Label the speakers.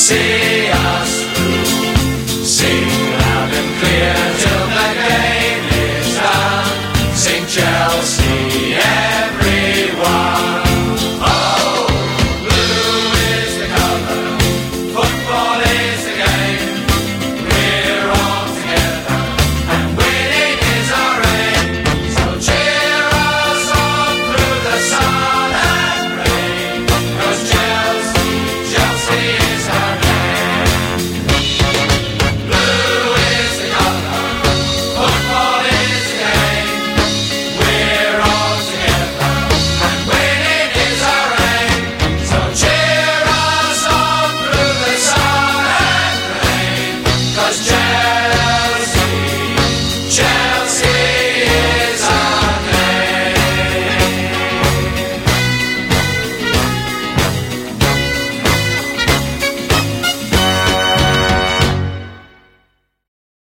Speaker 1: see us through. Sing loud and clear till the game is done. Sing Chelsea, everyone. Oh, blue is the colour, football is the game. We're all together and winning is our aim. So cheer us on through the sun and rain, 'cause Chelsea is our name. Blue is the colour, football is the game. We're all together and winning is our aim. So cheer us on through the sun and rain, 'cause Chelsea